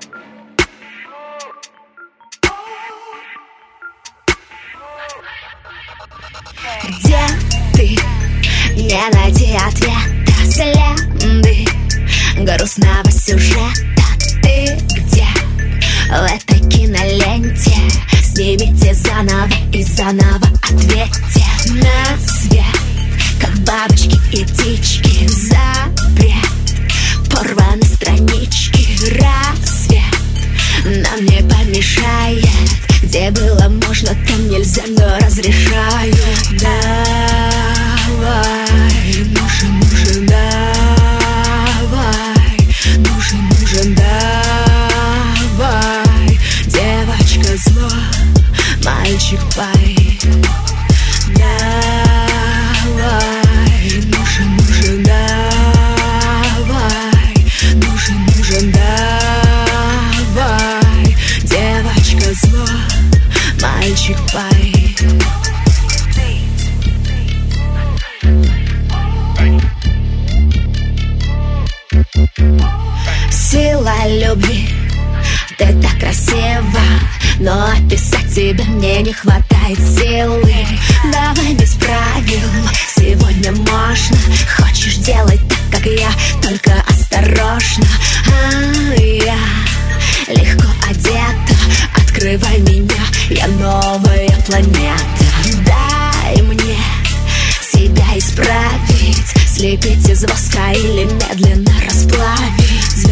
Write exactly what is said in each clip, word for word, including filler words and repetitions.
Где ты? Не найти ответа, следы грустного сюжета. Ты где? В этой киноленте. Снимите заново и заново ответьте на свет, как бабочки и птички. Запрет, порваны странички. Рассвет нам не помешает. Где было можно, там нельзя, но разрешаю. Давай, нужен, нужен, давай. Нужен, нужен, давай. Девочка зло, мальчик пай. Давай, нужен, нужен, давай. Нужен, нужен, давай. Девочка зло, мальчик пай. Сила любви, ты так красива, но описать тебя мне не хватает силы. Давай без правил, сегодня можно. Хочешь делать так, как я, только осторожно. А я легко одета, открывай меня, я новая планета. Дай мне себя исправить, слепить из воска или медленно расплавить.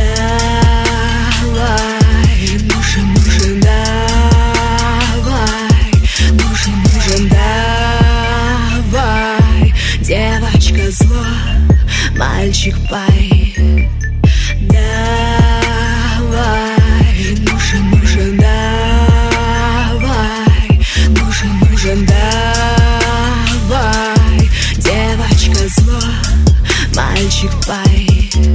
Давай, нужен, нужен, давай. Нужен, нужен, давай. Девочка зло, мальчик пай. Давай, нужен, нужен, давай. Нужен, нужен, давай. Девочка зло, мальчик пай.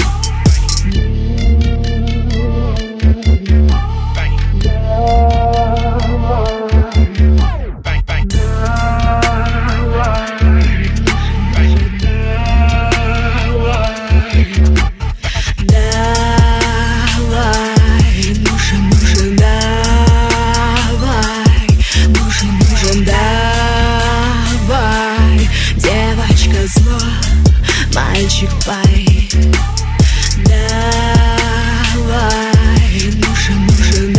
Мальчик пай. Давай, нужен, нужен,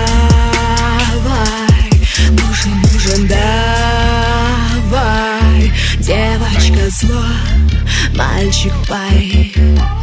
давай. Нужен, нужен, давай. Девочка зло, мальчик пай.